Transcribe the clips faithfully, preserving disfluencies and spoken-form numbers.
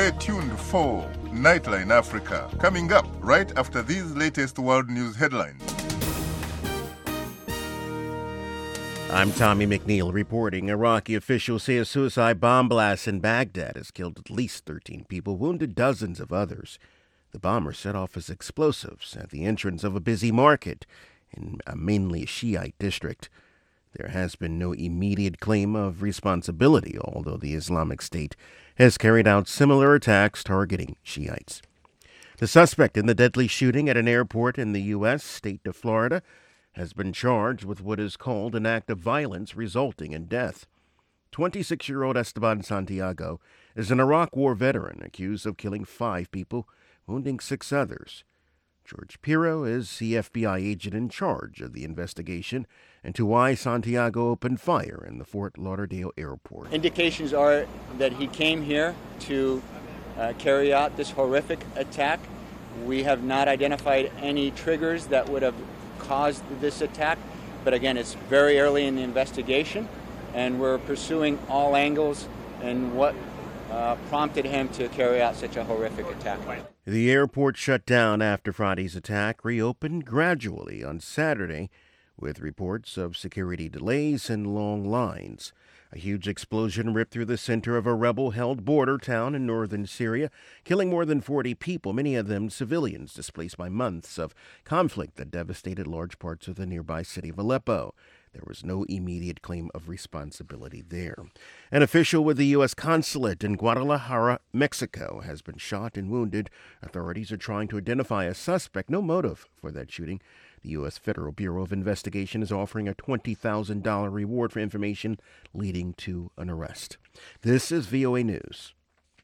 Stay tuned for Nightline Africa, coming up right after these latest world news headlines. I'm Tommy McNeil reporting. Iraqi officials say a suicide bomb blast in Baghdad has killed at least thirteen people, wounded dozens of others. The bomber set off his explosives at the entrance of a busy market in a mainly Shiite district. There has been no immediate claim of responsibility, although the Islamic State has carried out similar attacks targeting Shiites. The suspect in the deadly shooting at an airport in the U S state of Florida has been charged with what is called an act of violence resulting in death. twenty-six-year-old Esteban Santiago is an Iraq War veteran accused of killing five people, wounding six others. George Pirro is the F B I agent in charge of the investigation into why Santiago opened fire in the Fort Lauderdale airport. Indications are that he came here to uh, carry out this horrific attack. We have not identified any triggers that would have caused this attack, but again, it's very early in the investigation, and we're pursuing all angles and what uh, prompted him to carry out such a horrific attack. The airport shut down after Friday's attack reopened gradually on Saturday, with reports of security delays and long lines. A huge explosion ripped through the center of a rebel-held border town in northern Syria, killing more than forty people, many of them civilians displaced by months of conflict that devastated large parts of the nearby city of Aleppo. There was no immediate claim of responsibility there. An official with the U S consulate in Guadalajara, Mexico, has been shot and wounded. Authorities are trying to identify a suspect. No motive for that shooting. The U S Federal Bureau of Investigation is offering a twenty thousand dollars reward for information leading to an arrest. This is V O A News.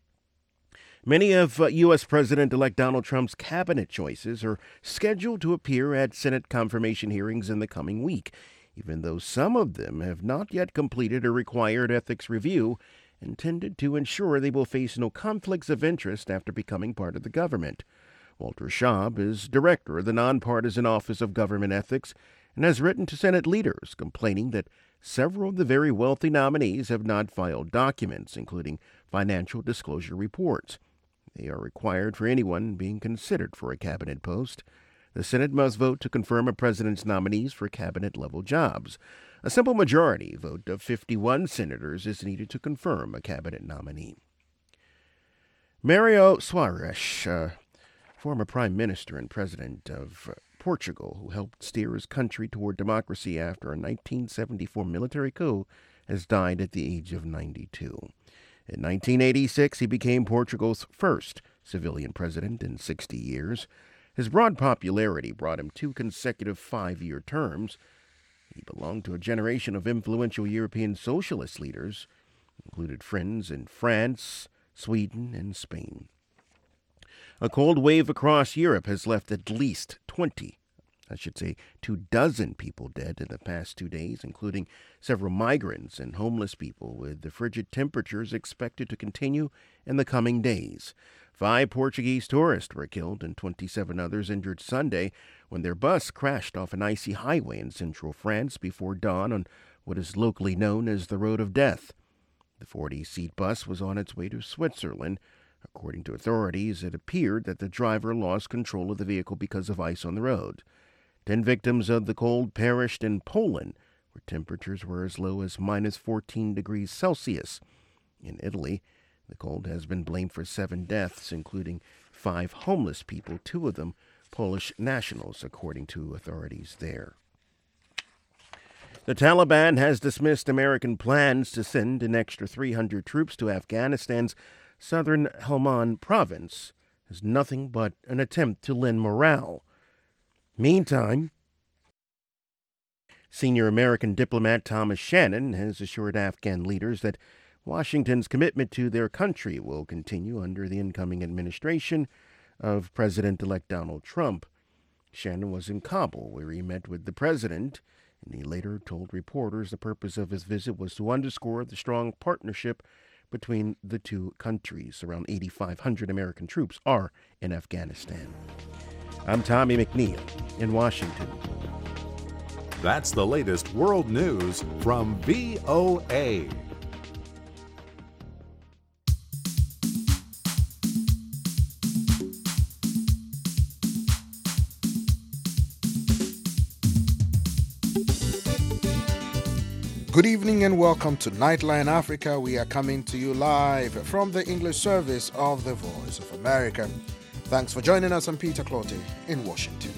Many of uh, U S. President-elect Donald Trump's cabinet choices are scheduled to appear at Senate confirmation hearings in the coming week, even though some of them have not yet completed a required ethics review intended to ensure they will face no conflicts of interest after becoming part of the government. Walter Schaub is director of the Nonpartisan Office of Government Ethics and has written to Senate leaders complaining that several of the very wealthy nominees have not filed documents, including financial disclosure reports. They are required for anyone being considered for a cabinet post. The Senate must vote to confirm a president's nominees for cabinet-level jobs. A simple majority vote of fifty-one senators is needed to confirm a cabinet nominee. Mario Soares, uh, former prime minister and president of uh, Portugal, who helped steer his country toward democracy after a nineteen seventy-four military coup, has died at the age of ninety-two. In nineteen eighty-six, he became Portugal's first civilian president in sixty years. His broad popularity brought him two consecutive five-year terms. He belonged to a generation of influential European socialist leaders, included friends in France, Sweden, and Spain. A cold wave across Europe has left at least twenty, I should say two dozen people dead in the past two days, including several migrants and homeless people, with the frigid temperatures expected to continue in the coming days. Five Portuguese tourists were killed and twenty-seven others injured Sunday when their bus crashed off an icy highway in central France before dawn on what is locally known as the Road of Death. The forty-seat bus was on its way to Switzerland. According to authorities, it appeared that the driver lost control of the vehicle because of ice on the road. Ten victims of the cold perished in Poland, where temperatures were as low as minus fourteen degrees Celsius. In Italy, the cold has been blamed for seven deaths, including five homeless people, two of them Polish nationals, according to authorities there. The Taliban has dismissed American plans to send an extra three hundred troops to Afghanistan's southern Helmand province as nothing but an attempt to lend morale. Meantime, senior American diplomat Thomas Shannon has assured Afghan leaders that Washington's commitment to their country will continue under the incoming administration of President-elect Donald Trump. Shannon was in Kabul, where he met with the president, and he later told reporters the purpose of his visit was to underscore the strong partnership between the two countries. Around eighty-five hundred American troops are in Afghanistan. I'm Tommy McNeil in Washington. That's the latest world news from V O A. Good evening and welcome to Nightline Africa. We are coming to you live from the English service of the Voice of America. Thanks for joining us. I'm Peter Clottey in Washington.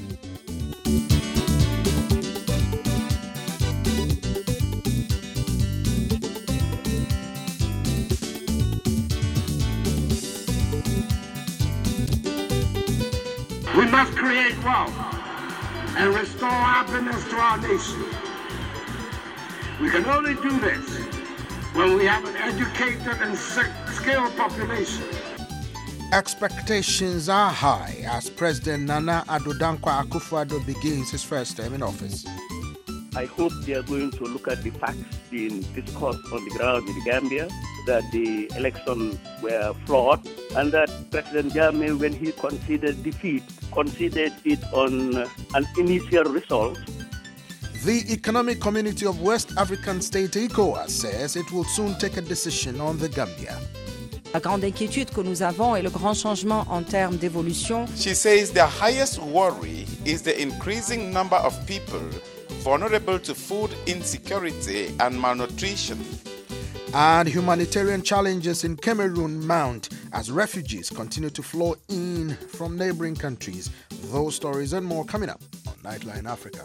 We must create wealth and restore happiness to our nation. We can only do this when we have an educated and skilled population. Expectations are high as President Nana Addo Dankwa Akufo-Addo begins his first term in office. I hope they are going to look at the facts being discussed on the ground in the Gambia, that the elections were flawed, and that President Jammeh, when he considered defeat, considered it on an initial result. The Economic Community of West African States, ECOWAS, says it will soon take a decision on the Gambia. La grande inquiétude que nous avons est le grand changement en termes d'évolution. She says the highest worry is the increasing number of people vulnerable to food insecurity and malnutrition. And humanitarian challenges in Cameroon mount as refugees continue to flow in from neighboring countries. Those stories and more coming up on Nightline Africa.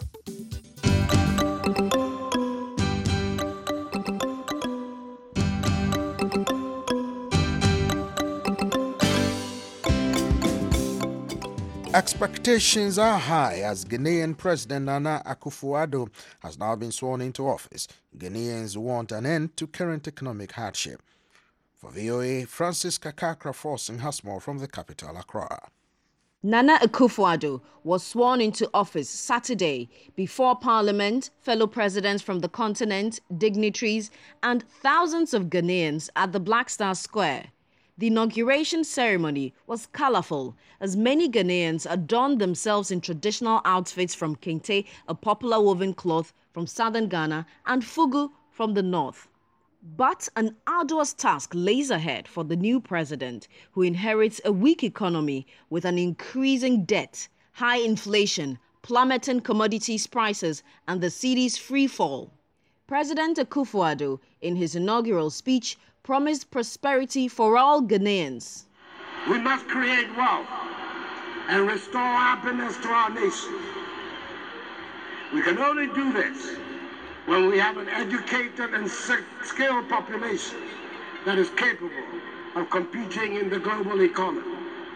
Expectations are high as Ghanaian President Nana Akufo-Addo has now been sworn into office. Ghanaians want an end to current economic hardship. For V O A, Francis Kakakra-Forson has more from the capital, Accra. Nana Akufo-Addo was sworn into office Saturday before Parliament, fellow presidents from the continent, dignitaries, and thousands of Ghanaians at the Black Star Square. The inauguration ceremony was colorful as many Ghanaians adorned themselves in traditional outfits from kente, a popular woven cloth from southern Ghana, and fugu from the north. But an arduous task lays ahead for the new president, who inherits a weak economy with an increasing debt, high inflation, plummeting commodities prices, and the cedi's free fall. President Akufo-Addo, in his inaugural speech, promised prosperity for all Ghanaians. We must create wealth and restore happiness to our nation. We can only do this when we have an educated and skilled population that is capable of competing in the global economy.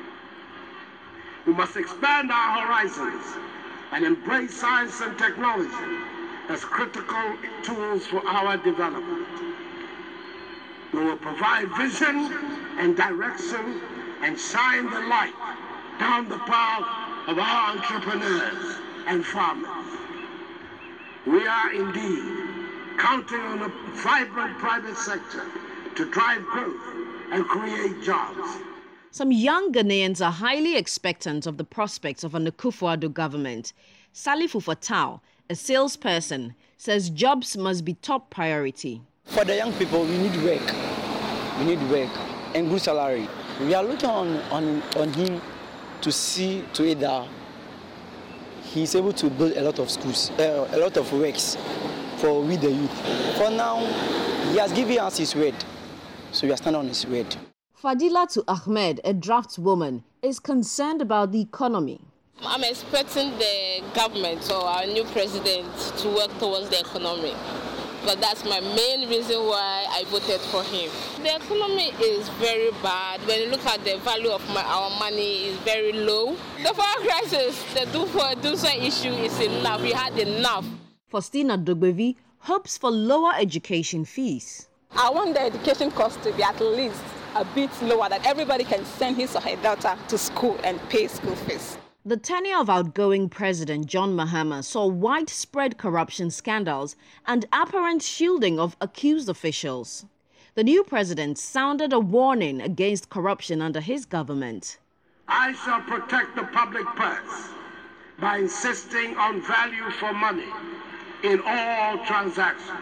We must expand our horizons and embrace science and technology as critical tools for our development. We will provide vision and direction and shine the light down the path of our entrepreneurs and farmers. We are indeed counting on a vibrant private sector to drive growth and create jobs. Some young Ghanaians are highly expectant of the prospects of an Akufo-Addo government. Salifu Fatau, a salesperson, says jobs must be top priority. For the young people, we need work. We need work and good salary. We are looking on, on, on him to see to it that he's able to build a lot of schools, uh, a lot of works for we the youth. For now, he has given us his word, so we are standing on his word. Fadilatu Ahmed, a draftswoman, is concerned about the economy. I'm expecting the government or our new president to work towards the economy. But that's my main reason why I voted for him. The economy is very bad. When you look at the value of my, our money, is very low. The foreign crisis, the Dufa issue is enough. We had enough. Faustina Dogbevi hopes for lower education fees. I want the education cost to be at least a bit lower, that everybody can send his or her daughter to school and pay school fees. The tenure of outgoing President John Mahama saw widespread corruption scandals and apparent shielding of accused officials. The new president sounded a warning against corruption under his government. I shall protect the public purse by insisting on value for money in all transactions.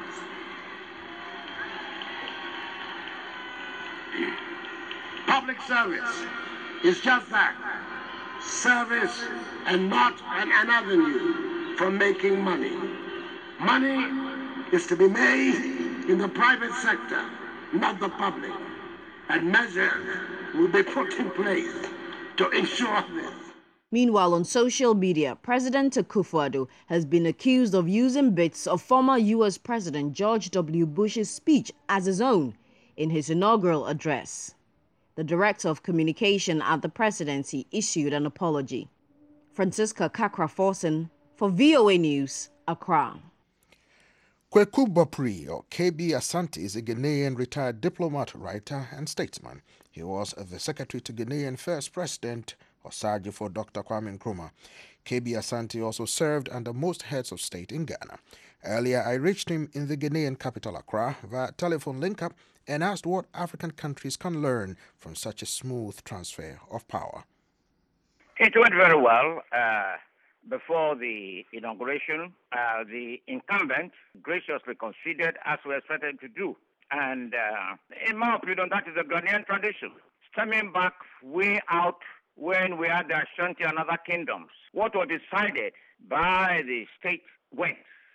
Public service is just that. Service and not an, an avenue for making money. Money is to be made in the private sector, not the public. And measures will be put in place to ensure this. Meanwhile, on social media, President Akufo-Addo has been accused of using bits of former U S President George W. Bush's speech as his own in his inaugural address. The Director of Communication at the Presidency issued an apology. Francisca Kakra-Forson for V O A News, Accra. Kweku Bopri, or K B Asante, is a Ghanaian retired diplomat, writer, and statesman. He was the secretary to Ghanaian First President Osagyefo Doctor Kwame Nkrumah. K B Asante also served under most heads of state in Ghana. Earlier, I reached him in the Ghanaian capital Accra via telephone link-up and asked what African countries can learn from such a smooth transfer of power. It went very well. Uh, before the inauguration, uh, the incumbent graciously conceded, as we expected to do. And uh, in my opinion, that is a Ghanaian tradition. Stemming back way out when we had the Ashanti and other kingdoms, what was decided by the state went.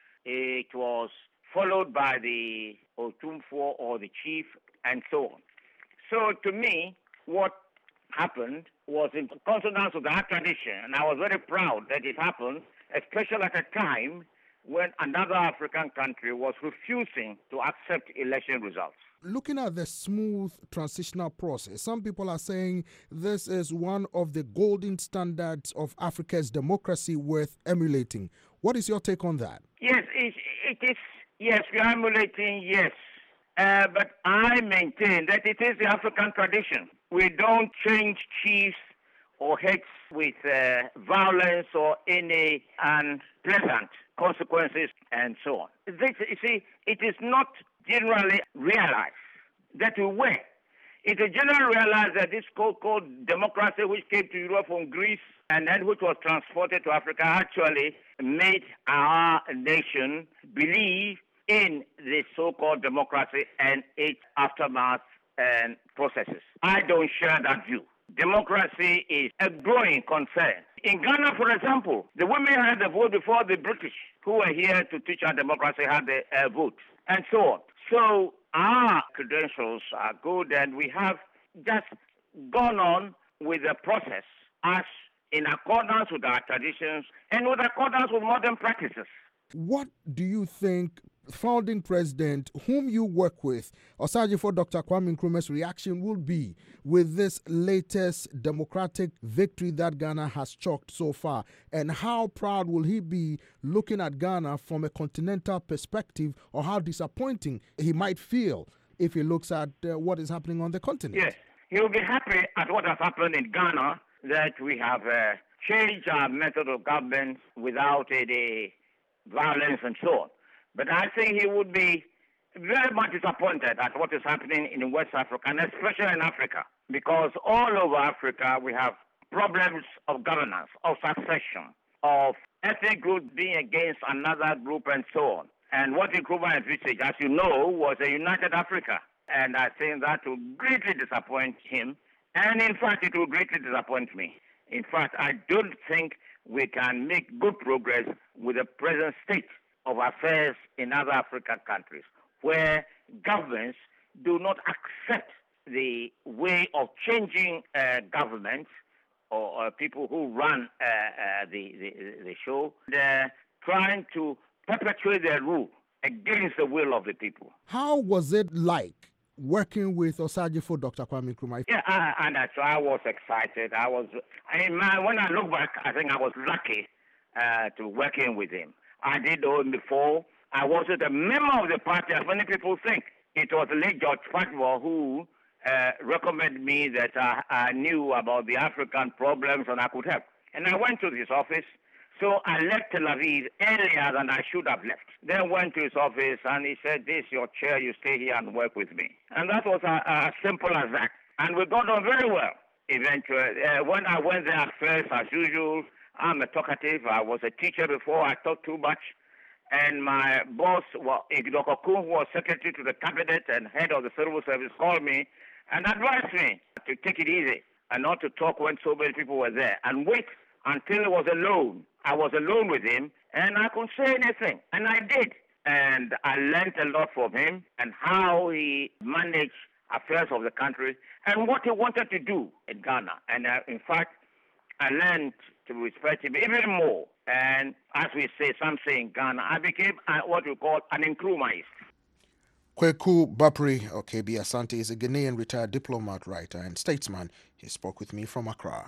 It was followed by the Otumfuo or the chief and so on. So to me, what happened was in consonance with that tradition, and I was very proud that it happened, especially at a time when another African country was refusing to accept election results. Looking at the smooth transitional process, some people are saying this is one of the golden standards of Africa's democracy worth emulating. What is your take on that? Yes, it, it is. Yes, we are emulating, yes. Uh, but I maintain that it is the African tradition. We don't change chiefs or heads with uh, violence or any unpleasant consequences and so on. This, you see, it is not generally realized that we were. It is generally realized that this so-called democracy which came to Europe from Greece and then which was transported to Africa actually made our nation believe in the so-called democracy and its aftermath and processes. I don't share that view. Democracy is a growing concern. In Ghana, for example, the women had the vote before the British, who were here to teach our democracy, had the uh, vote, and so on. So our credentials are good, and we have just gone on with the process as in accordance with our traditions and with accordance with modern practices. What do you think founding president, whom you work with, Osagyefo Doctor Kwame Nkrumah's reaction will be with this latest democratic victory that Ghana has chalked so far? And how proud will he be looking at Ghana from a continental perspective, or how disappointing he might feel if he looks at uh, what is happening on the continent? Yes, he will be happy at what has happened in Ghana, that we have uh, changed our method of government without any violence and so on. But I think he would be very much disappointed at what is happening in West Africa, and especially in Africa, because all over Africa we have problems of governance, of succession, of ethnic groups being against another group and so on. And what Nkrumah envisaged, as you know, was a united Africa. And I think that will greatly disappoint him. And in fact, it will greatly disappoint me. In fact, I don't think we can make good progress with the present state of affairs in other African countries, where governments do not accept the way of changing uh, governments or uh, people who run uh, uh, the, the, the show. They're trying to perpetuate their rule against the will of the people. How was it like working with Osagyefo Doctor Kwame Nkrumah? Yeah, I, and that's why I was excited. I was, I mean, when I look back, I think I was lucky uh, to working with him. I did know him before. I wasn't a member of the party, as many people think. It was late George Fatwa who uh, recommended me that I, I knew about the African problems and I could help. And I went to his office. So I left Tel Aviv earlier than I should have left. Then went to his office and he said, "This is your chair, you stay here and work with me." And that was as simple as that. And we got on very well eventually. Uh, when I went there at first, as usual, I'm a talkative. I was a teacher before. I talked too much. And my boss, well, Igdoko Kun, who was secretary to the cabinet and head of the civil service, called me and advised me to take it easy and not to talk when so many people were there and wait until I was alone. I was alone with him and I couldn't say anything. And I did. and I learned a lot from him and how he managed affairs of the country and what he wanted to do in Ghana. And uh, in fact, I learned to respect him even more. And as we say, some say in Ghana, I became uh, what we call an Nkrumahist. Kweku Bapri Okebi Asante is a Ghanaian retired diplomat, writer, and statesman. He spoke with me from Accra.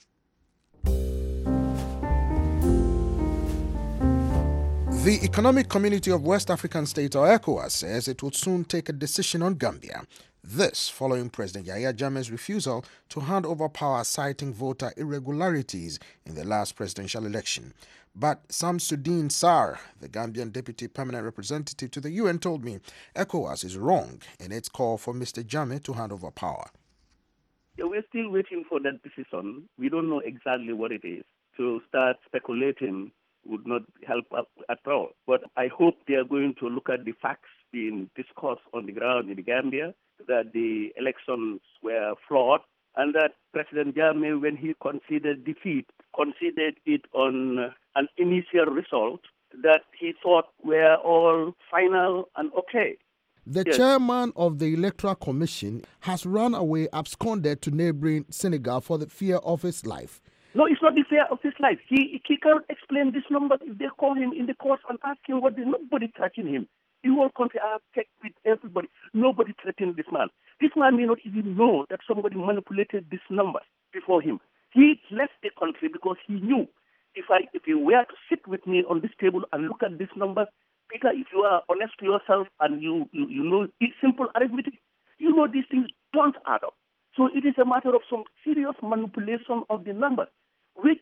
The Economic Community of West African States, or ECOWAS, says it would soon take a decision on Gambia. This following President Yahya Jammeh's refusal to hand over power, citing voter irregularities in the last presidential election. But Samsudeen Sarr, the Gambian Deputy Permanent Representative to the U N, told me ECOWAS is wrong in its call for Mister Jammeh to hand over power. Yeah, we're still waiting for that decision. We don't know exactly what it is. To start speculating would not help at all. But I hope they are going to look at the facts being discussed on the ground in the Gambia, that the elections were flawed, and that President Jammeh, when he conceded defeat, conceded it on an initial result that he thought were all final and okay. The yes. chairman of the Electoral Commission has run away, absconded to neighboring Senegal for the fear of his life. No, it's not the fear of his life. He he can't explain this number. If they call him in the court and ask him what, there's nobody touching him. The whole country, I have checked with everybody. Nobody threatened this man. This man may not even know that somebody manipulated these numbers before him. He left the country because he knew if I if you were to sit with me on this table and look at these numbers, Peter, if you are honest to yourself and you, you, you know it's simple arithmetic, you know these things don't add up. So it is a matter of some serious manipulation of the numbers, which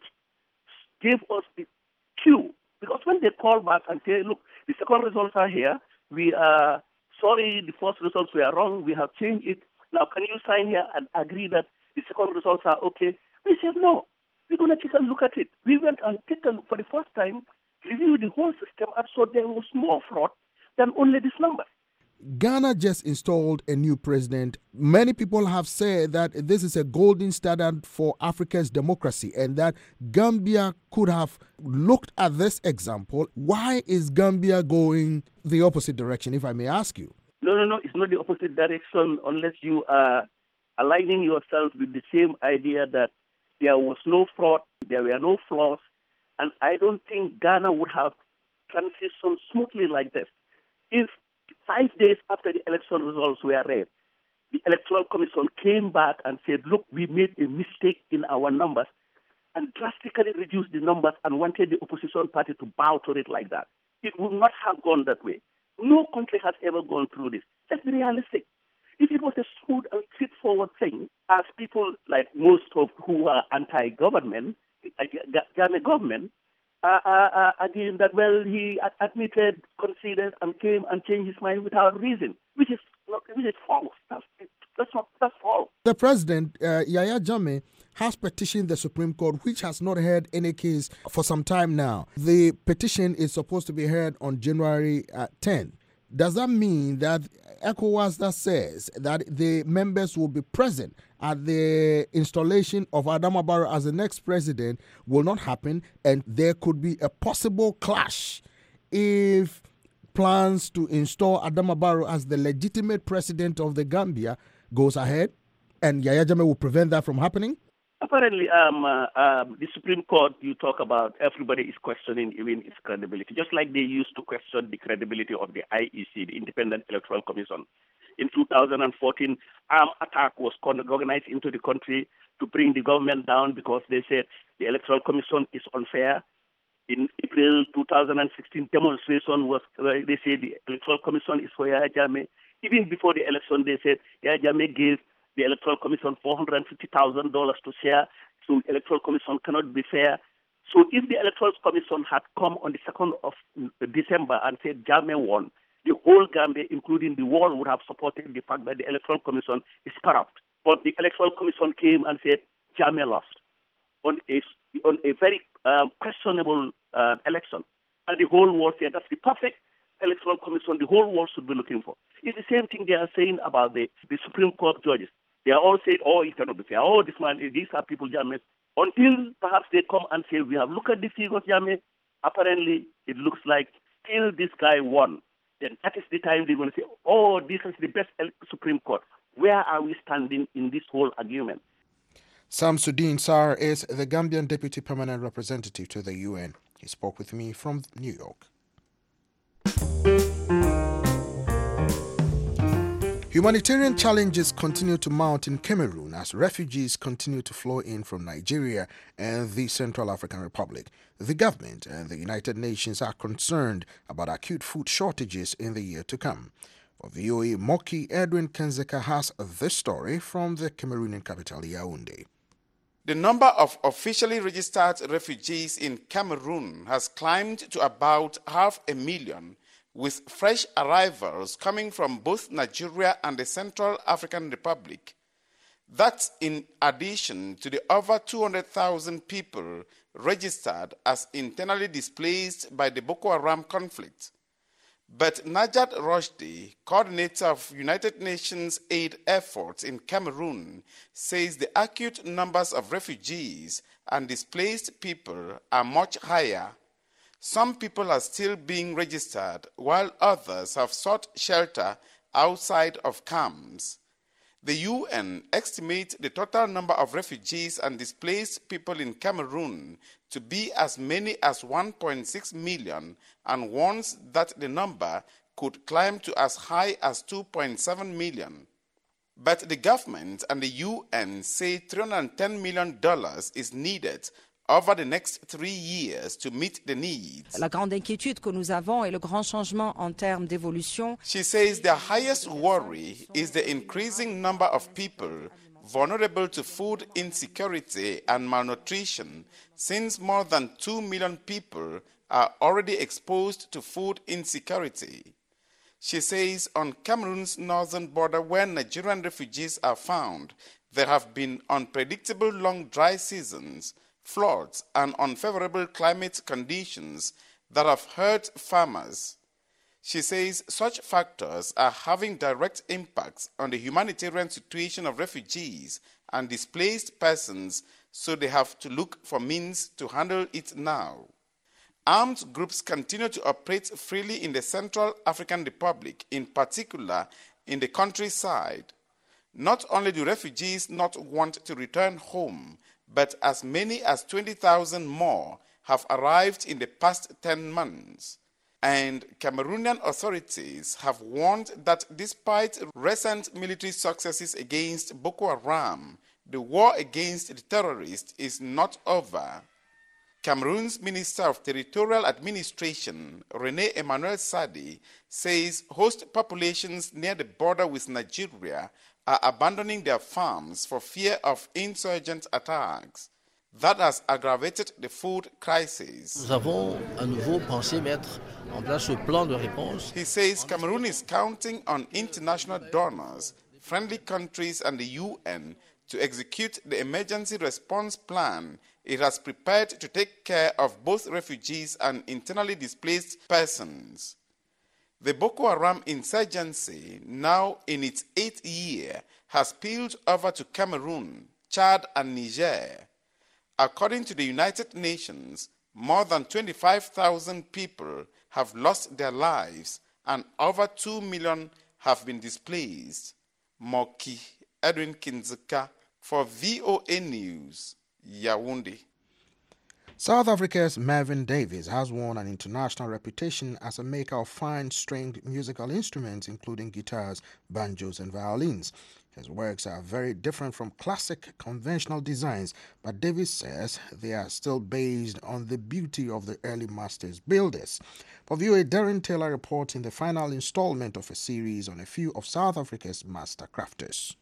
gave us the cue. Because when they call back and say, look, the second results are here, we are sorry, the first results were wrong, we have changed it. Now, can you sign here and agree that the second results are okay? We said, no, we're going to take a look at it. We went and took a look for the first time, reviewed the whole system, and so there was more fraud than only this number. Ghana just installed a new president. Many people have said that this is a golden standard for Africa's democracy and that Gambia could have looked at this example. Why is Gambia going the opposite direction, if I may ask you? No, no, no, it's not the opposite direction unless you are aligning yourself with the same idea that there was no fraud, there were no flaws, and I don't think Ghana would have transitioned smoothly like this. If five days after the election results were read, the Electoral Commission came back and said, look, we made a mistake in our numbers, and drastically reduced the numbers and wanted the opposition party to bow to it like that. It would not have gone that way. No country has ever gone through this. Let's be realistic. If it was a smooth and straightforward thing, as people like most of who are anti-government, Ghana government, Uh, uh, uh, again, that, well, he admitted, conceded, and came and changed his mind without reason, which is not, which is false. That's, that's not, that's false. The president, uh, Yahya Jammeh, has petitioned the Supreme Court, which has not heard any case for some time now. The petition is supposed to be heard on January uh, tenth. Does that mean that ECOWAS that says that the members will be present at the installation of Adama Barrow as the next president will not happen, and there could be a possible clash if plans to install Adama Barrow as the legitimate president of the Gambia goes ahead, and Yahya Jammeh will prevent that from happening? Apparently, um, uh, um, the Supreme Court, you talk about, everybody is questioning even its credibility, just like they used to question the credibility of the I E C, the Independent Electoral Commission. In two thousand fourteen, armed attack was organized into the country to bring the government down because they said the Electoral Commission is unfair. In April two thousand sixteen, demonstration was, uh, they said the Electoral Commission is for Yahya Jammeh. Even before the election, they said Yahya Jammeh gave the Electoral Commission four hundred fifty thousand dollars to share, so the Electoral Commission cannot be fair. So if the Electoral Commission had come on the second of December and said Jammeh won, the whole Gambia, including the world, would have supported the fact that the Electoral Commission is corrupt. But the Electoral Commission came and said Jammeh lost on a, on a very um, questionable uh, election. And the whole world said that's the perfect Electoral Commission the whole world should be looking for. It's the same thing they are saying about the, the Supreme Court judges. They are all saying, oh, it cannot be fair. Oh, this man, these are people, Jammeh. Until perhaps they come and say, we have looked at the figures, Jammeh. Apparently, it looks like until this guy won, then that is the time they're going to say, oh, this is the best Supreme Court. Where are we standing in this whole argument? Samsudeen Sarr is the Gambian Deputy Permanent Representative to the U N. He spoke with me from New York. Humanitarian challenges continue to mount in Cameroon as refugees continue to flow in from Nigeria and the Central African Republic. The government and the United Nations are concerned about acute food shortages in the year to come. For V O A, Moki Edwin Kenzeka has this story from the Cameroonian capital, Yaoundé. The number of officially registered refugees in Cameroon has climbed to about half a million, with fresh arrivals coming from both Nigeria and the Central African Republic. That's in addition to the over two hundred thousand people registered as internally displaced by the Boko Haram conflict. But Najat Roshdi, coordinator of United Nations aid efforts in Cameroon, says the acute numbers of refugees and displaced people are much higher. Some people are still being registered, while others have sought shelter outside of camps. The U N estimates the total number of refugees and displaced people in Cameroon to be as many as one point six million and warns that the number could climb to as high as two point seven million. But the government and the U N say three hundred ten million dollars is needed over the next three years to meet the needs. La grande inquiétude que nous avons et le grand changement en termes d'évolution. She says the highest worry is the increasing number of people vulnerable to food insecurity and malnutrition, since more than two million people are already exposed to food insecurity. She says on Cameroon's northern border where Nigerian refugees are found, there have been unpredictable long dry seasons, floods, and unfavorable climate conditions that have hurt farmers. She says such factors are having direct impacts on the humanitarian situation of refugees and displaced persons, so they have to look for means to handle it now. Armed groups continue to operate freely in the Central African Republic, in particular in the countryside. Not only do refugees not want to return home, but as many as twenty thousand more have arrived in the past ten months. And Cameroonian authorities have warned that despite recent military successes against Boko Haram, the war against the terrorists is not over. Cameroon's Minister of Territorial Administration, René Emmanuel Sadi, says host populations near the border with Nigeria are abandoning their farms for fear of insurgent attacks. That has aggravated the food crisis. Nous avons à nouveau pensé mettre en place ce plan de réponse. He says Cameroon is counting on international donors, friendly countries, and the U N to execute the emergency response plan it has prepared to take care of both refugees and internally displaced persons. The Boko Haram insurgency, now in its eighth year, has spilled over to Cameroon, Chad, and Niger. According to the United Nations, more than twenty-five thousand people have lost their lives and over two million have been displaced. Moki Edwin Kinzeka for V O A News, Yaoundé. South Africa's Marvin Davies has won an international reputation as a maker of fine stringed musical instruments, including guitars, banjos, and violins. His works are very different from classic conventional designs, but Davies says they are still based on the beauty of the early masters builders. For V O A, Darren Taylor reports in the final installment of a series on a few of South Africa's master crafters.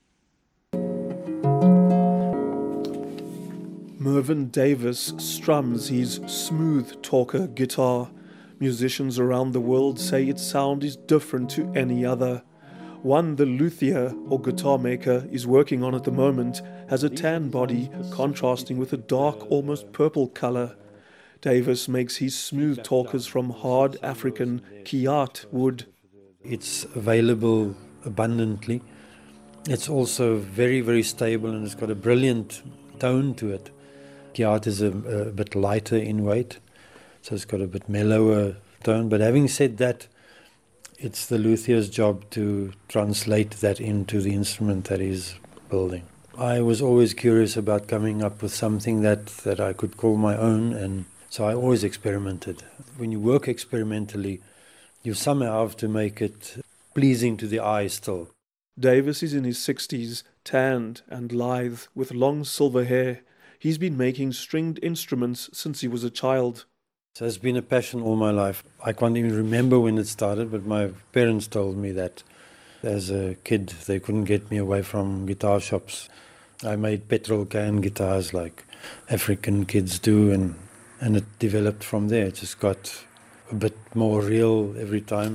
Mervyn Davies strums his smooth talker guitar. Musicians around the world say its sound is different to any other. One the luthier, or guitar maker, is working on at the moment has a tan body contrasting with a dark, almost purple color. Davies makes his smooth talkers from hard African Kiat wood. It's available abundantly. It's also very, very stable and it's got a brilliant tone to it. Kiat is a, a bit lighter in weight, so it's got a bit mellower tone. But having said that, it's the luthier's job to translate that into the instrument that he's building. I was always curious about coming up with something that, that I could call my own, and so I always experimented. When you work experimentally, you somehow have to make it pleasing to the eye still. Davis is in his sixties, tanned and lithe, with long silver hair. He's been making stringed instruments since he was a child. So it's been a passion all my life. I can't even remember when it started, but my parents told me that as a kid they couldn't get me away from guitar shops. I made petrol can guitars like African kids do, and, and it developed from there. It just got a bit more real every time.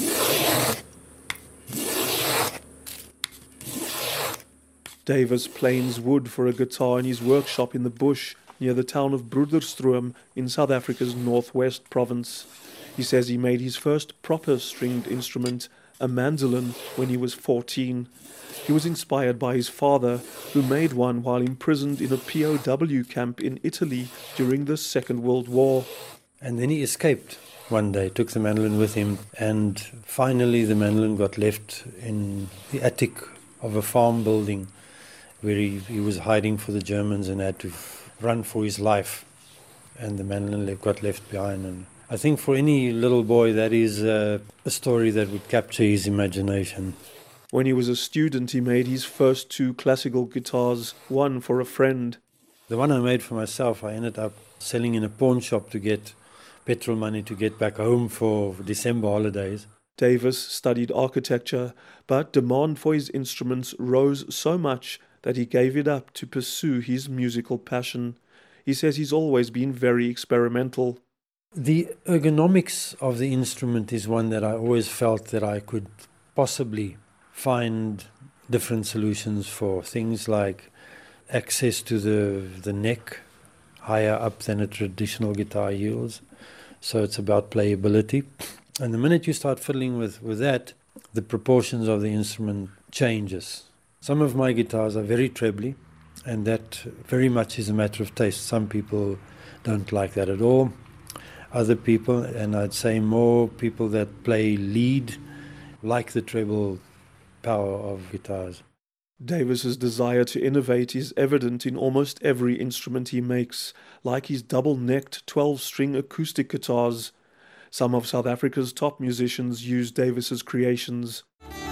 Davis planes wood for a guitar in his workshop in the bush near the town of Broederstroom in South Africa's northwest province. He says he made his first proper stringed instrument, a mandolin, when he was fourteen. He was inspired by his father, who made one while imprisoned in a P O W camp in Italy during the Second World War. And then he escaped one day, took the mandolin with him, and finally the mandolin got left in the attic of a farm building where he, he was hiding for the Germans and had to run for his life, and the mandolin got left behind. And I think for any little boy that is uh, a story that would capture his imagination. When he was a student, he made his first two classical guitars, one for a friend. The one I made for myself, I ended up selling in a pawn shop to get petrol money to get back home for December holidays. Davis studied architecture, but demand for his instruments rose so much that he gave it up to pursue his musical passion. He says he's always been very experimental. The ergonomics of the instrument is one that I always felt that I could possibly find different solutions for. Things like access to the, the neck higher up than a traditional guitar yields. So it's about playability. And the minute you start fiddling with, with that, the proportions of the instrument changes. Some of my guitars are very trebly, and that very much is a matter of taste. Some people don't like that at all. Other people, and I'd say more people that play lead, like the treble power of guitars. Davis's desire to innovate is evident in almost every instrument he makes, like his double-necked twelve-string acoustic guitars. Some of South Africa's top musicians use Davis's creations.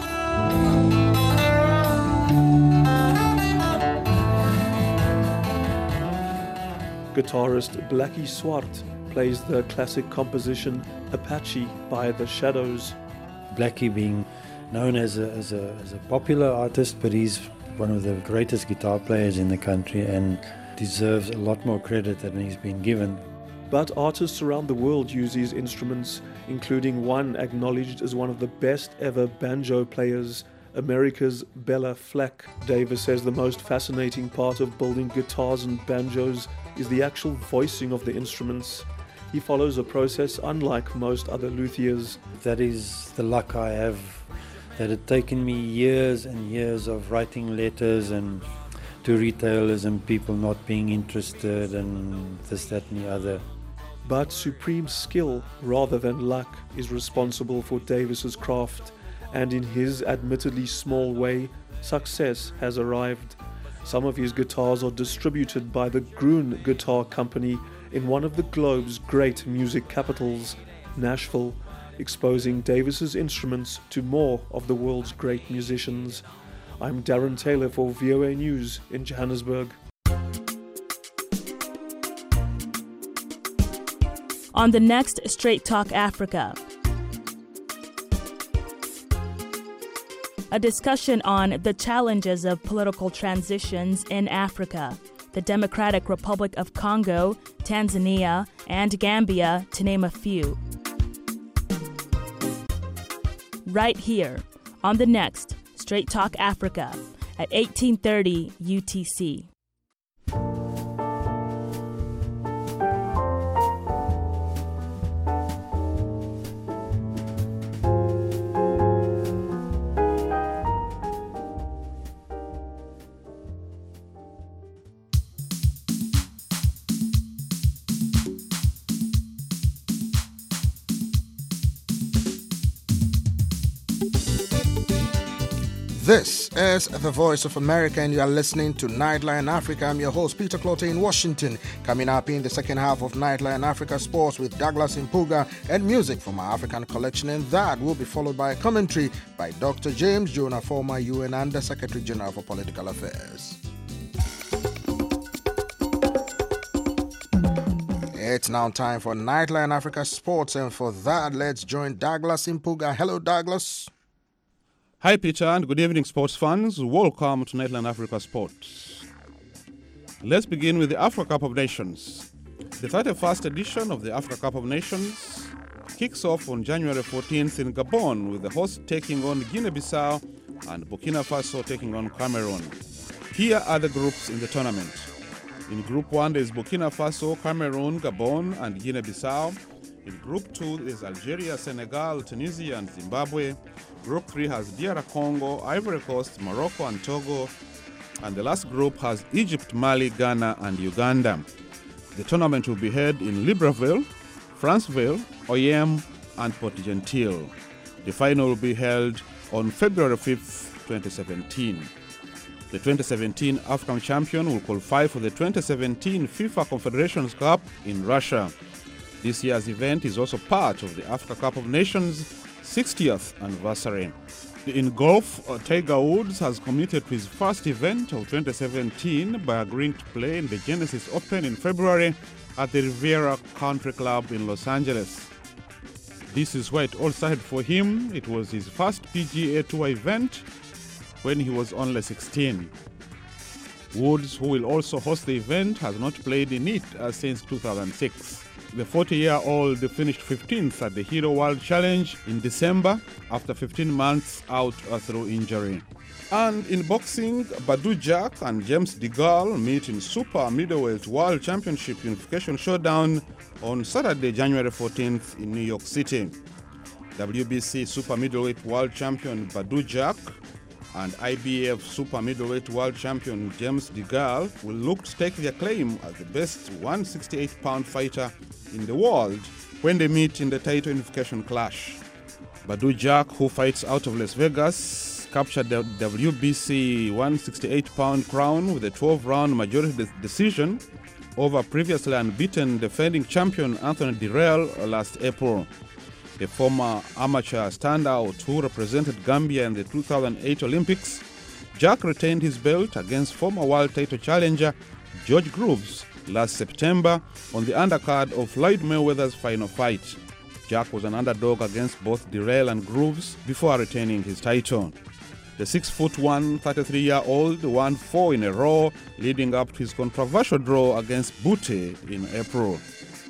Guitarist Blackie Swart plays the classic composition Apache by The Shadows. Blackie being known as a, as a, as a popular artist, but he's one of the greatest guitar players in the country and deserves a lot more credit than he's been given. But artists around the world use his instruments, including one acknowledged as one of the best ever banjo players, America's Bella Fleck. Davis says the most fascinating part of building guitars and banjos is the actual voicing of the instruments. He follows a process unlike most other luthiers. That is the luck I have, that it taken me years and years of writing letters and to retailers and people not being interested and this, that and the other. But supreme skill rather than luck is responsible for Davis's craft, and in his admittedly small way, success has arrived. Some of his guitars are distributed by the Gruen Guitar Company in one of the globe's great music capitals, Nashville, exposing Davis's instruments to more of the world's great musicians. I'm Darren Taylor for V O A News in Johannesburg. On the next Straight Talk Africa, a discussion on the challenges of political transitions in Africa, the Democratic Republic of Congo, Tanzania, and Gambia, to name a few. Right here on the next Straight Talk Africa at eighteen thirty U T C. This is the Voice of America, and you are listening to Nightline Africa. I'm your host, Peter Clotte in Washington. Coming up in the second half of Nightline Africa Sports with Douglas Impuga and music from our African collection, and that will be followed by a commentary by Doctor James Jonah, former U N Under Secretary General for Political Affairs. It's now time for Nightline Africa Sports, and for that, let's join Douglas Impuga. Hello, Douglas. Hi, Peter, and good evening, sports fans. Welcome to Nightline Africa Sports. Let's begin with the Africa Cup of Nations. The thirty-first edition of the Africa Cup of Nations kicks off on January fourteenth in Gabon, with the hosts taking on Guinea-Bissau and Burkina Faso taking on Cameroon. Here are the groups in the tournament. In Group one, there is Burkina Faso, Cameroon, Gabon, and Guinea-Bissau. In Group two, there is Algeria, Senegal, Tunisia, and Zimbabwe. Group three has D R Congo, Ivory Coast, Morocco, and Togo. And the last group has Egypt, Mali, Ghana, and Uganda. The tournament will be held in Libreville, Franceville, Oyem, and Port-Gentil. The final will be held on February fifth, twenty seventeen. The twenty seventeen African champion will qualify for the twenty seventeen FIFA Confederations Cup in Russia. This year's event is also part of the Africa Cup of Nations sixtieth anniversary. In golf, Tiger Woods has committed to his first event of twenty seventeen by agreeing to play in the Genesis Open in February at the Riviera Country Club in Los Angeles. This is where it all started for him. It was his first P G A Tour event when he was only sixteen. Woods, who will also host the event, has not played in it uh, since two thousand six. The forty-year-old finished fifteenth at the Hero World Challenge in December after fifteen months out through injury. And in boxing, Badou Jack and James DeGaulle meet in Super Middleweight World Championship Unification Showdown on Saturday, January fourteenth in New York City. W B C Super Middleweight World Champion Badou Jack and I B F Super Middleweight World Champion James DeGaulle will look to stake their claim as the best one hundred sixty-eight pound fighter in the world when they meet in the title unification clash. Badou Jack, who fights out of Las Vegas, captured the W B C one hundred sixty-eight pound crown with a twelve round majority de- decision over previously unbeaten defending champion Anthony Dirrell last April. A former amateur standout who represented Gambia in the two thousand eight Olympics, Jack retained his belt against former world title challenger George Groves last September on the undercard of Floyd Mayweather's final fight. Jack was an underdog against both Dirrell and Groves before retaining his title. The six foot one, thirty-three-year-old won four in a row, leading up to his controversial draw against Bute in April.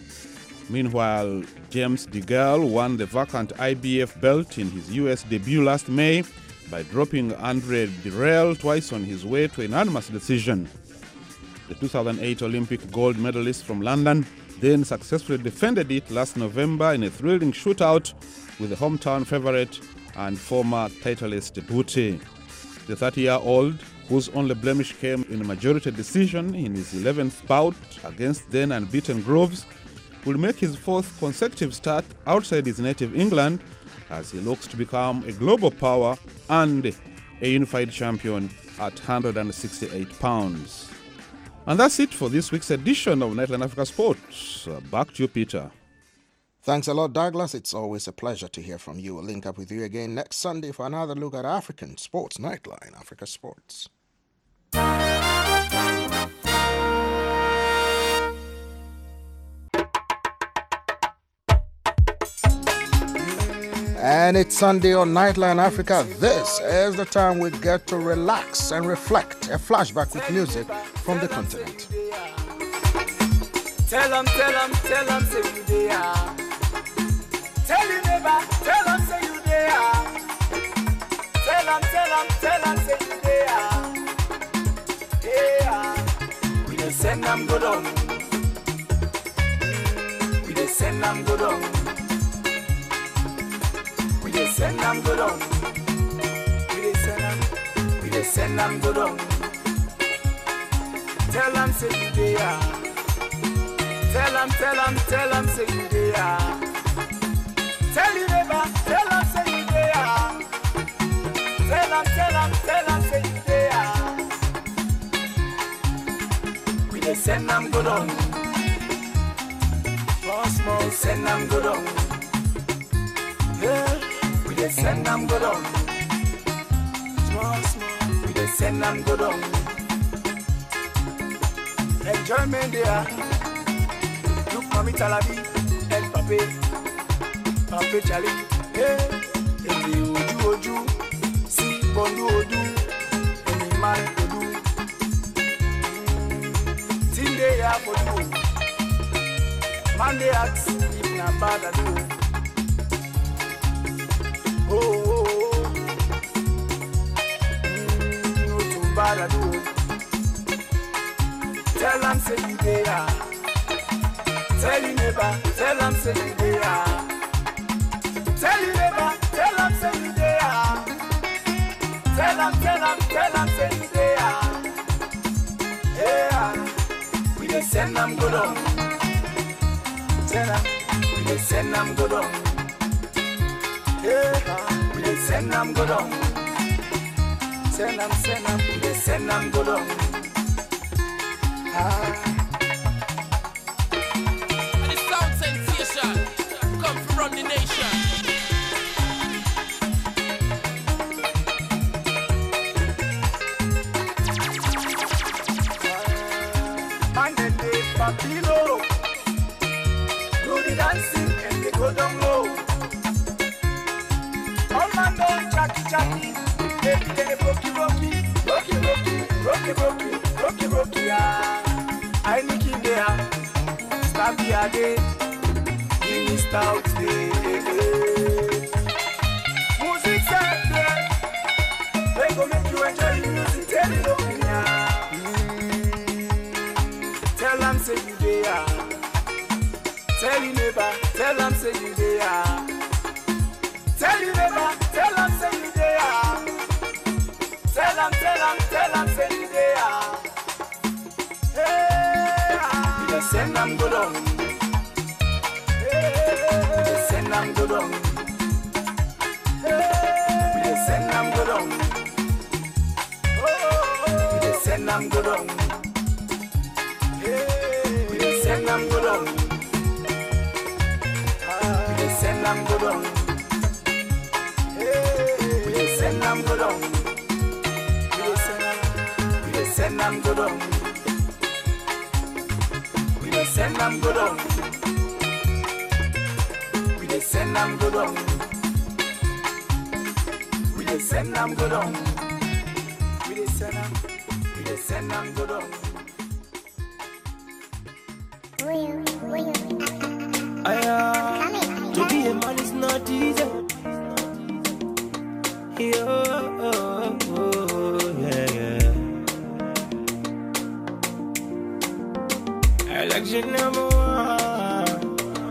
Meanwhile, James DeGaulle won the vacant I B F belt in his U S debut last May by dropping Andre Dirrell twice on his way to a unanimous decision. The two thousand eight Olympic gold medalist from London then successfully defended it last November in a thrilling shootout with the hometown favorite and former titleist Bute. The thirty-year-old, whose only blemish came in a majority decision in his eleventh bout against then unbeaten Groves, will make his fourth consecutive start outside his native England as he looks to become a global power and a unified champion at one hundred sixty-eight pounds. And that's it for this week's edition of Nightline Africa Sports. Uh, back to you, Peter. Thanks a lot, Douglas. It's always a pleasure to hear from you. We'll link up with you again next Sunday for another look at African sports. Nightline Africa Sports. And it's Sunday on Nightline Africa. This is the time we get to relax and reflect. A flashback with music from the continent. Tell them, tell them, tell them, say you there. Tell you never, tell them, say you there. Tell them, tell them, tell them, say you there. Yeah. We dey send them go down. We dey send them go down. We dey send them go down. We dey send them. We dey send them go down. Tell them say you there. Tell them, tell them, tell them say you there. Tell you never, tell them say you there. Tell them, tell them, tell them, say you there. We dey send them go down. Small, small, send them go down. Yeah, we dey send them go down. Small, small, we dey send them go down. Enjoyment there. Look, Mami Talabi, El Pape, Pape Charlie. Hey, Eli Oju Oju, Si Bondu Odu, Eli Man Odu. Tinde ya for do. Man dey ask if na bad I do. Oh, oh, oh. Mm, no too bad I do. Tell them say you there. Tell you neighbor, tell them say you there. Tell you neighbor, tell them say you there. Tell them, tell them, tell them say you there. Yeah, we dey send them go down. Tell them, we dey send them go down. Yeah, we dey send them go down. Send them, send them, we dey send them go down. Ah. And the sound sensation come from the nation. Man and the Papilo do the dancing and they go down low. All man don't chatty chatty. They do the rocky rocky, rocky rocky, rocky rocky, rocky rocky. Ah, I need you there. Stop the day, give me stout day. Music set there. They go make you enjoy the music. Tell it over here. Tell them say you there. Tell you neighbor, tell them say you there. Tell you neighbor, tell them say you there. Tell them, tell them, tell them say you there. Hey, we dey send them go down. Hey, we dey send them go down. Hey, we dey send them go down. Oh, we dey send them go down. We dey send them go down. We dey send them go down. We dey send them go down. We dey send them go down. We dey send them go down. We dey send them go down. We dey send them go down. We dey send them. We dey send them go down. To be a man is not easy. Yeah, oh, oh, yeah, yeah. Election number one.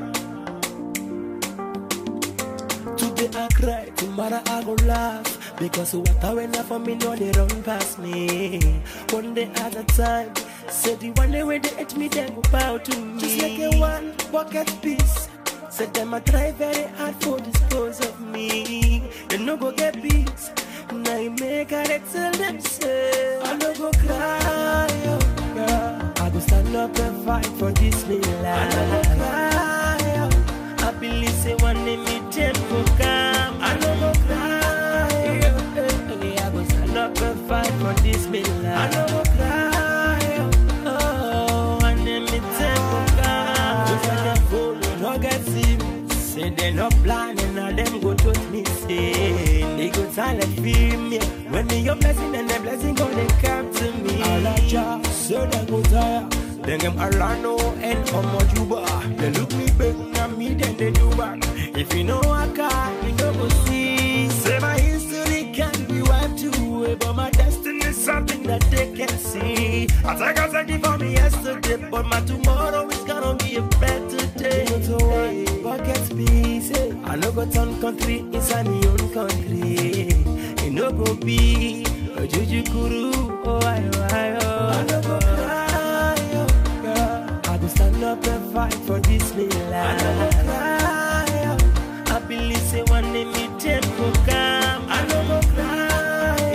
Today I cry, tomorrow I go laugh. Because what I went for me, no, they run past me. One day at a time. Said the one day when they hate me, they go bow to me. Just like a one bucket piece. Said them I try very hard for dispose of me. They no go get peace. Now you make her tell them say I no go cry, oh girl. I go stand up and fight for this me life. I no go cry, oh. I believe say one day me time go come. I no go cry, oh. I go stand up and fight for this me life. I no go cry, oh. Oh, one day me time go come. Just like a fool, no get serious. Say they no planning, now them go to me say they go silent feel me. When me your blessing and the blessing gonna come to me. I like ya, so they go tired. Then them Arano and Omojuba. They look me back, now me then they do back. If you know I can't, you know go see. Say my history can be wiped away, but my destiny is something that they can see. I take a second for me yesterday, but my tomorrow is gonna be a better day. So I bucket peace, I no go turn country inside my own country. It no go be a juju kuru, oh I oh I oh. I no go cry, oh girl. I go stand up and fight for this me life. I no go cry, oh. I believe say one day me time go come. I no go cry,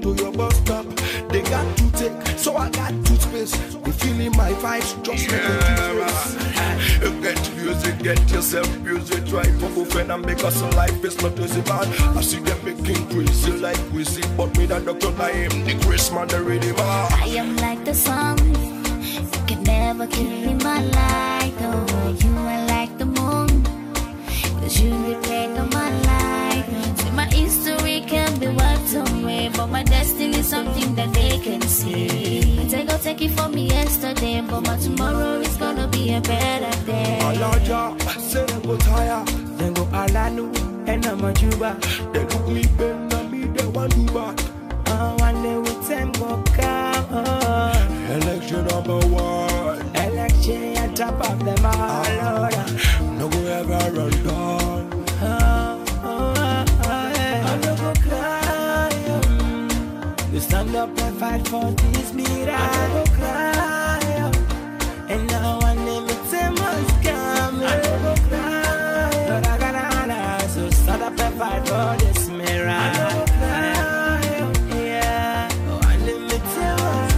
to your bus stop. They got to take, so I got toothpaste. You feeling my vibes, just like a toothpaste. Get music, get yourself music. Try to offend and make us a life is not easy, man. I see them making crazy like we see, but me that doctor, I am the grace man, the really man. I am like the sun, you can never keep me my light. Oh, you are like the moon, cause you reflect on my light. See, my history can be wiped away, but my destiny is something that they can see. Take go take it for me yesterday, but my tomorrow is gonna be a better day. Alaja, say them go tire, then go Alanu, and I'm a Juba. They look me better, me they want to back. Oh, one day with them go come. Election number one, election on top of them all. Lord. No go ever run down. Oh, oh, oh, yeah. I no go cry. You stand up and fight for this beat. I no go cry. And now I name it them must come. I no go cry. But I gotta honor, so stand up and fight for this mirror. I no go cry. Yeah, oh, I name it them must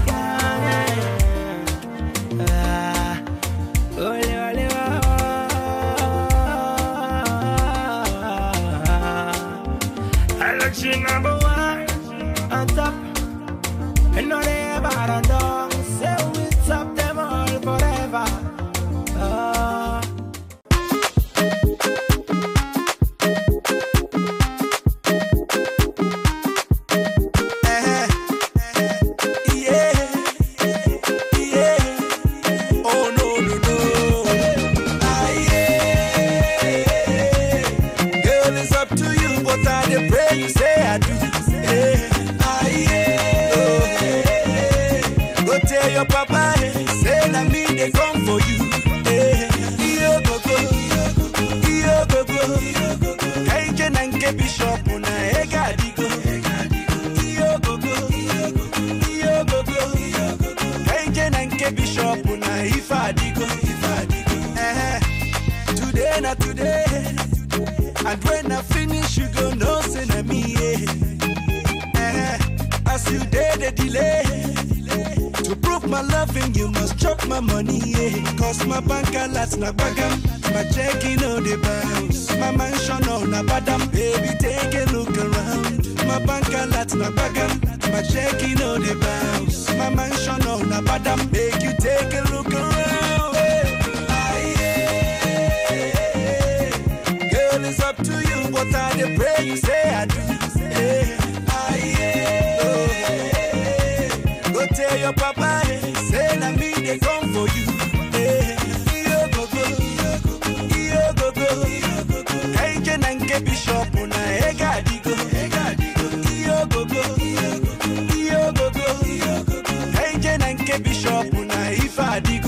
come. Ah, ole, ole, oh. Election number one on top. And no they ever run down. Say we top them all forever. Ah. Your papa, say na me they come for you. Iyo go go, iyo go go. Hey, Jen and K Bishop una ega digo. Iyo go go, iyo go go. Hey, Jen and K Bishop una ifa digo. Eh, today na today, and when I finish you go know say na me. Eh, as you did the delay. To prove my loving, you must chop my money, yeah. Cause my bank alerts na bagam, my checking on the bounce, my mansion on a badam. Baby, take a look around. My bank alerts na bagam, my checking on the bounce, my mansion on a badam. Make you take a look around. Aye, yeah. Girl, it's up to you, but I dey pray you say I do. Yeah. Aye, yeah. Oh, yeah. Go tell your papa, say na me they come for you. Iyo go go, iyo go go. Hey, Jen and K Bishop una ega digo. Iyo go go, iyo go go. Hey, Jen and K Bishop una ifa digo.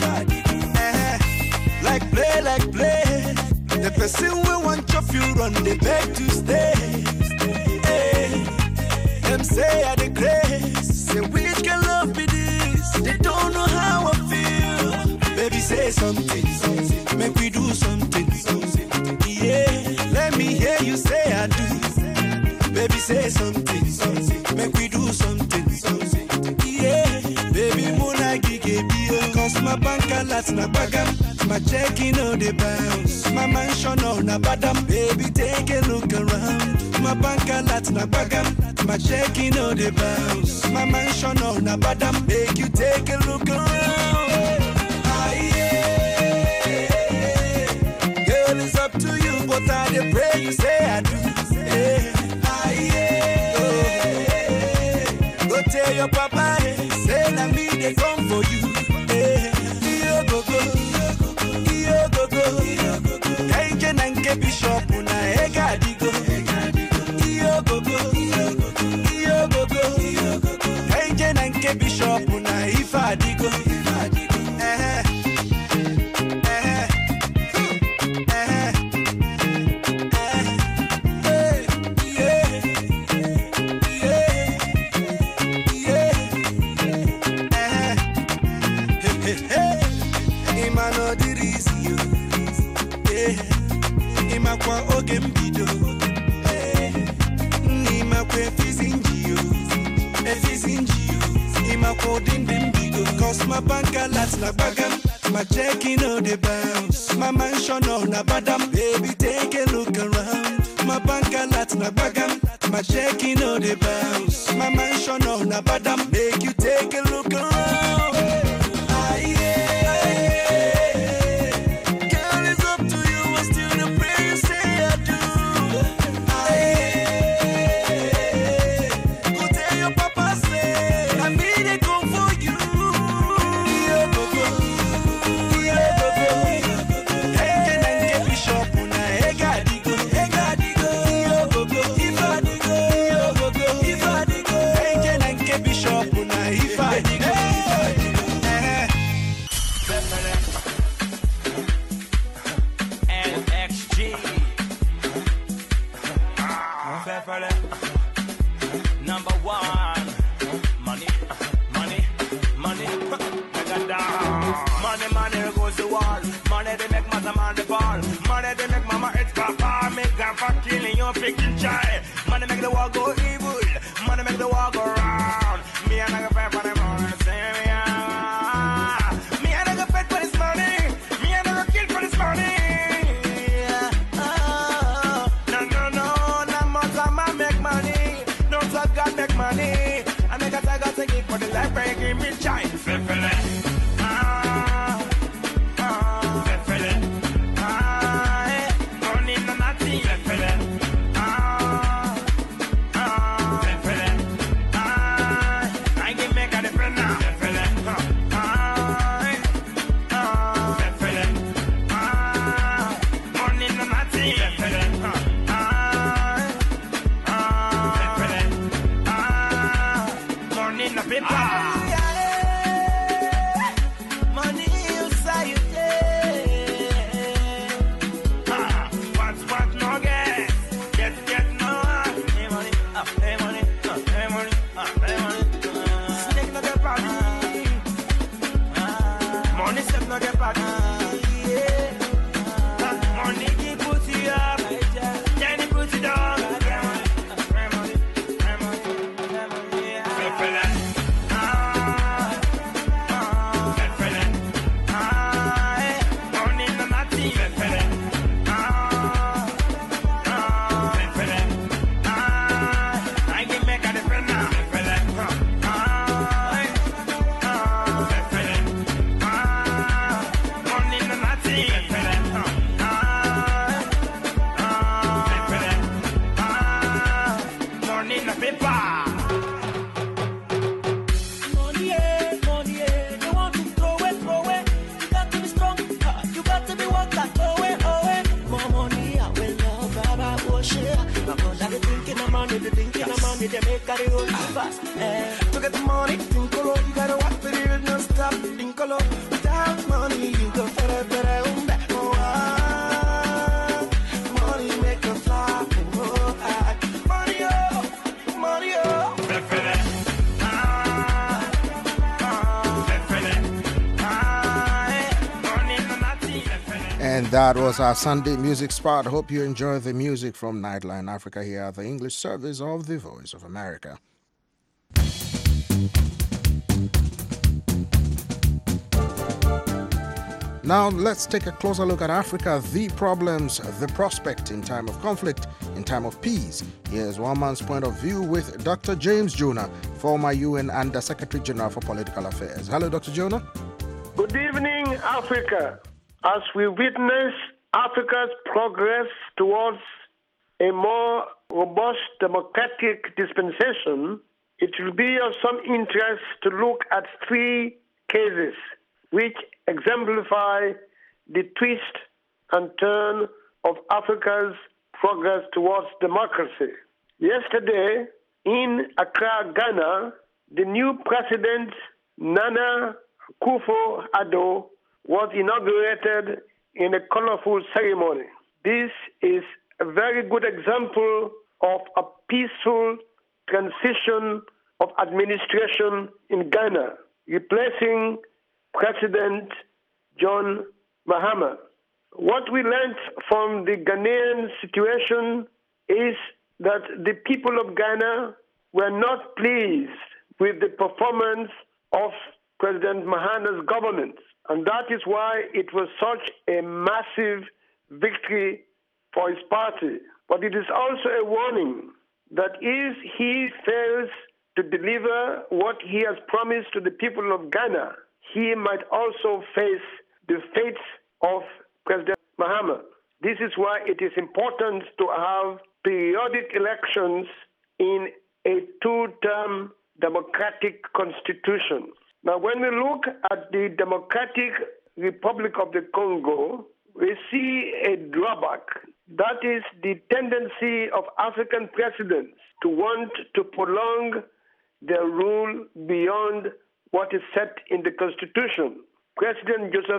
Like play, like play. The person we want your few run, they beg to stay. Them say I the grace. Say which can love be this? They don't know how I feel. Baby, say something, something. Make we do something, something. Yeah, let me hear you say I do. Baby, say something, something. Make we do something, something. Yeah, baby, muna gige bio. Cause my bank alerts na bagam, my checking on the bounce, my mansion on a badam. Baby, take a look around. My bank alerts na bagam, my checking on the bounce, my mansion on a badam. Make you take a look around. Aye, yeah. Girl, it's up to you, but I dey pray you say I do. Yeah. Aye, yeah. Oh, go tell your papa, say na me they come for you. Yeah. Iyo go go, iyo go go. Hey, Jen and K Bishop una ega digo. Iyo go go, iyo go go. Hey, Jen and K Bishop una ifa digo. Eh, eh, eh, eh, yeah, yeah, yeah, eh, hey, hey, hey. Ima no dirisi you, yeah. Ima oh dim dim bigo. Cause my bank alerts na bagam. My checking on the bounce. My mansion on a badam. Baby, take a look around. My bank alerts na bagam. My checking on the bounce. My mansion on a badam. Make you take a look around. Ah, yeah, ah, yeah. Girl, it's up to you. I still the prayer you say I do. Ah, yeah. Go tell your papa say I made it come for you. Yeah, go, go. Yeah, go, go. Hey, can I get bishop on a hey, God, go. Hey, God, go. Yeah, go, go. If I go, yeah, go, go. If I go. Hey, can I get bishop on a if I go. N X G. Number one. Money, money, money. Mega down. Money, money goes the wall. Money they make mother man the ball. Money they make mama it's papa. Make grandpa killing your picking child. Money make the world go evil. Money make the world go round. Me and I go pay for the money. Say me ah. Me and I go pay for this money. Me and I go kill for this money. Oh, no, no, no. Not much of man make money. No so God make money. I make a tiger take it for the life breaking me child. Ah, ah, ah, eh. Money no nothing. Ah, ah, ah. I can make a difference now. Ah, ah, ah. Money no nothing. Ah, ah, money no paper. Money you say you take. Ah, what's what no get? Get get no. Hey money, ah, hey money, ah, hey money, ah, hey money. Snake no get party. Money step no get party. Yeah. Money keep put you up, then he put you down. Hey money, hey money, hey money, yeah. Ah, ah, ah, eh. Money no nothing. Ah, ah, ah, I can make a difference now. Ah, ah, ah, money no nothing. Ah, ah, money no paper. Money, eh, money, eh. They want to throw it, throw it. You got to be strong. Uh, you got to be what that. Oh, eh, oh, eh. More money, I will now, Baba, oh, share. My brother, they thinking of money, they thinking of money, they make carry on too fast. Eh. To get the money, think a lot. You gotta walk the river, no stop, think a lot. Without money, you go for a better home back. Oh, ah. Money make a fly. Oh, ah. Money, oh, money, oh. And that was our Sunday music spot. Hope you enjoy the music from Nightline Africa here at the English service of the Voice of America. Now let's take a closer look at Africa, the problems, the prospect in time of conflict, in time of peace. Here's one man's point of view with Doctor James Jonah, former U N Under Secretary General for Political Affairs. Hello, Doctor Jonah. Good evening, Africa. As we witness Africa's progress towards a more robust democratic dispensation, it will be of some interest to look at three cases which exemplify the twist and turn of Africa's progress towards democracy. Yesterday, in Accra, Ghana, the new president, Nana Akufo-Addo, was inaugurated in a colorful ceremony. This is a very good example of a peaceful transition of administration in Ghana, replacing President John Mahama. What we learned from the Ghanaian situation is that the people of Ghana were not pleased with the performance of President Mahama's government. And that is why it was such a massive victory for his party. But it is also a warning that if he fails to deliver what he has promised to the people of Ghana, he might also face the fate of President Mahama. This is why it is important to have periodic elections in a two-term democratic constitution. Now, when we look at the Democratic Republic of the Congo, we see a drawback. That is the tendency of African presidents to want to prolong their rule beyond what is set in the constitution. President Joseph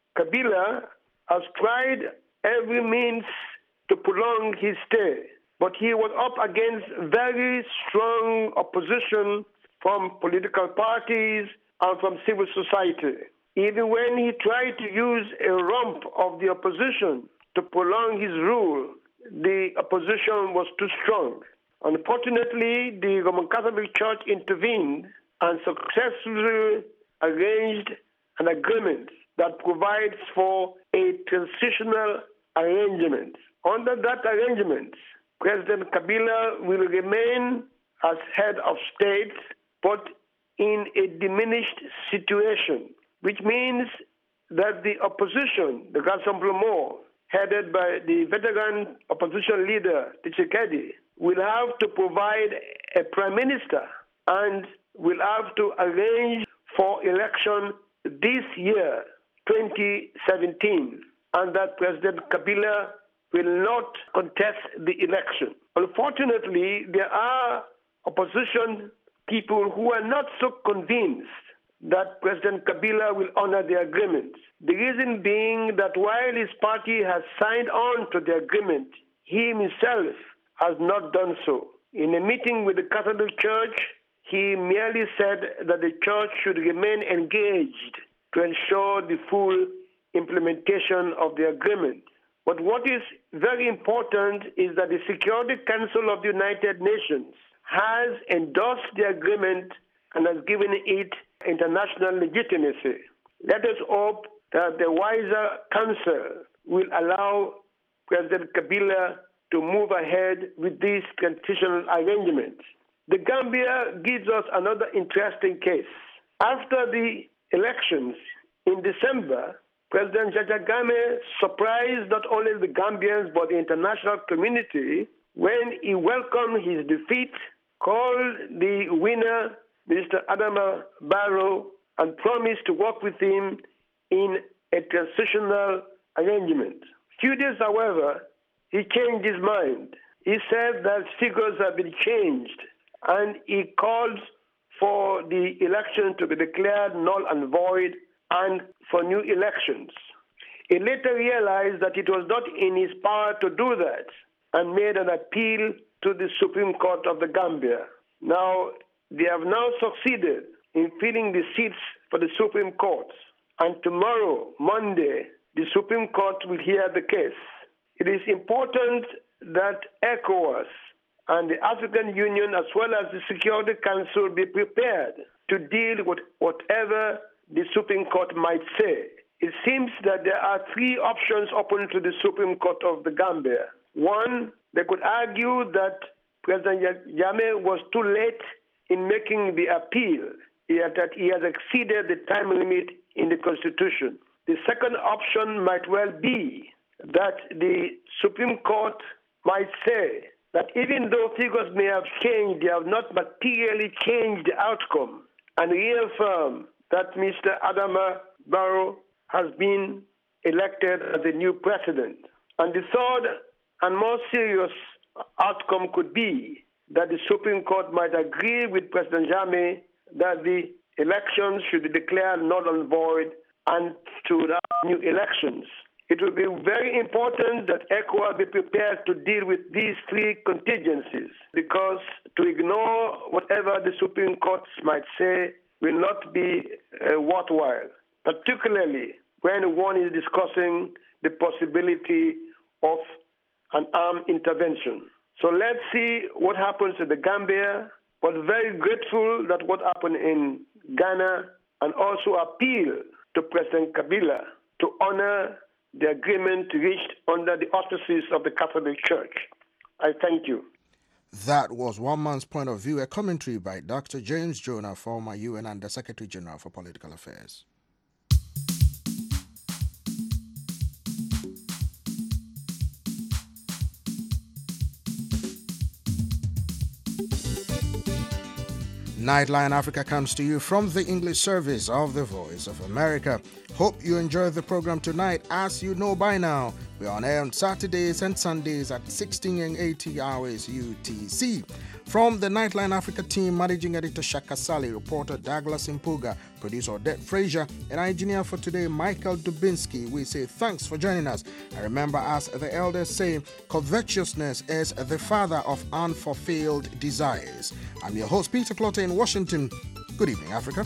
Kabila has tried every means to prolong his stay, but he was up against very strong opposition from political parties and from civil society. Even when he tried to use a rump of the opposition to prolong his rule, the opposition was too strong. Unfortunately, the Roman Catholic Church intervened and successfully arranged an agreement that provides for a transitional arrangement. Under that arrangement, President Kabila will remain as head of state, but in a diminished situation, which means that the opposition, the Rassemblement, headed by the veteran opposition leader, Tshisekedi, will have to provide a prime minister and will have to arrange for election this year, twenty seventeen, and that President Kabila will not contest the election. Unfortunately, there are opposition people who are not so convinced that President Kabila will honor the agreement. The reason being that while his party has signed on to the agreement, he himself has not done so. In a meeting with the Catholic Church, he merely said that the church should remain engaged to ensure the full implementation of the agreement. But what is very important is that the Security Council of the United Nations has endorsed the agreement and has given it international legitimacy. Let us hope that the wiser council will allow President Kabila to move ahead with these transitional arrangements. The Gambia gives us another interesting case. After the elections in December, President Yahya Jammeh surprised not only the Gambians but the international community when he welcomed his defeat, called the winner, Mister Adama Barrow, and promised to work with him in a transitional arrangement. Few days, however, he changed his mind. He said that figures have been changed, and he called for the election to be declared null and void and for new elections. He later realized that it was not in his power to do that and made an appeal to the Supreme Court of the Gambia. Now, they have now succeeded in filling the seats for the Supreme Court, and tomorrow, Monday, the Supreme Court will hear the case. It is important that ECOWAS and the African Union, as well as the Security Council, be prepared to deal with whatever the Supreme Court might say. It seems that there are three options open to the Supreme Court of the Gambia. One, they could argue that President Jammeh was too late in making the appeal, that he has exceeded the time limit in the Constitution. The second option might well be that the Supreme Court might say that even though figures may have changed, they have not materially changed the outcome, and reaffirm that Mister Adama Barrow has been elected as the new president. And the third and more serious outcome could be that the Supreme Court might agree with President Jammeh that the elections should be declared null and void and to have new elections. It will be very important that ECOWAS be prepared to deal with these three contingencies, because to ignore whatever the Supreme Court might say will not be uh, worthwhile, particularly when one is discussing the possibility of an armed intervention. So let's see what happens in the Gambia, but very grateful that what happened in Ghana, and also appeal to President Kabila to honor the agreement reached under the auspices of the Catholic Church. I thank you. That was One Man's Point of View, a commentary by Doctor James Jonah, former U N Under Secretary General for Political Affairs. Nightline Africa comes to you from the English service of the Voice of America. Hope you enjoyed the program tonight. As you know by now, we are on air on Saturdays and Sundays at sixteen and eighty hours U T C. From the Nightline Africa team, Managing Editor Shaka Sally, reporter Douglas Impuga, producer Odette Frazier, and engineer for today Michael Dubinsky, we say thanks for joining us. And remember, as the elders say, covetousness is the father of unfulfilled desires. I'm your host, Peter Clotter in Washington. Good evening, Africa.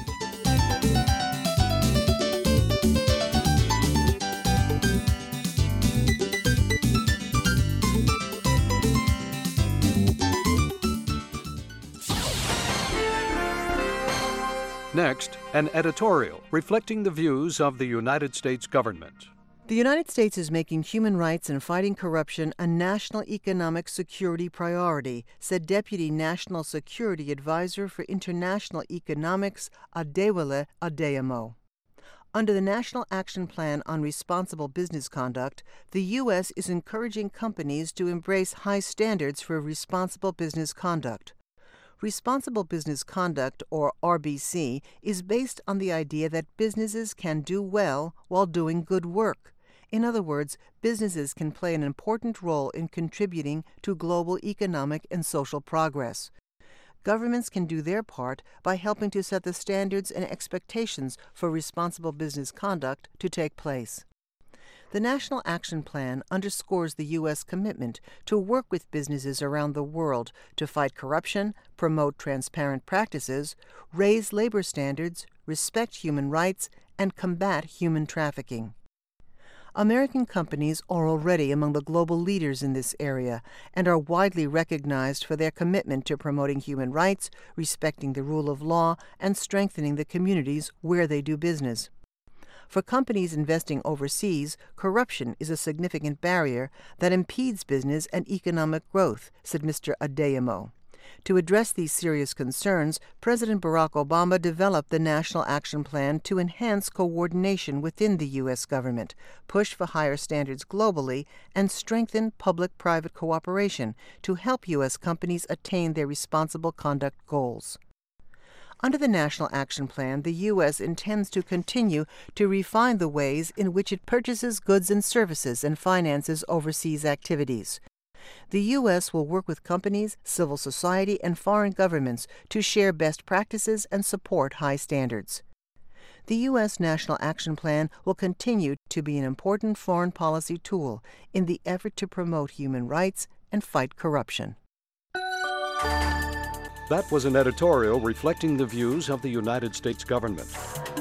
Next, an editorial reflecting the views of the United States government. The United States is making human rights and fighting corruption a national economic security priority, said Deputy National Security Advisor for International Economics, Adewale Adeyemo. Under the National Action Plan on Responsible Business Conduct, the U S is encouraging companies to embrace high standards for responsible business conduct. Responsible Business Conduct, or R B C, is based on the idea that businesses can do well while doing good work. In other words, businesses can play an important role in contributing to global economic and social progress. Governments can do their part by helping to set the standards and expectations for responsible business conduct to take place. The National Action Plan underscores the U S commitment to work with businesses around the world to fight corruption, promote transparent practices, raise labor standards, respect human rights, and combat human trafficking. American companies are already among the global leaders in this area and are widely recognized for their commitment to promoting human rights, respecting the rule of law, and strengthening the communities where they do business. For companies investing overseas, corruption is a significant barrier that impedes business and economic growth, said Mister Adeyemo. To address these serious concerns, President Barack Obama developed the National Action Plan to enhance coordination within the U S government, push for higher standards globally, and strengthen public-private cooperation to help U S companies attain their responsible conduct goals. Under the National Action Plan, the U S intends to continue to refine the ways in which it purchases goods and services and finances overseas activities. The U S will work with companies, civil society, and foreign governments to share best practices and support high standards. The U S National Action Plan will continue to be an important foreign policy tool in the effort to promote human rights and fight corruption. That was an editorial reflecting the views of the United States government.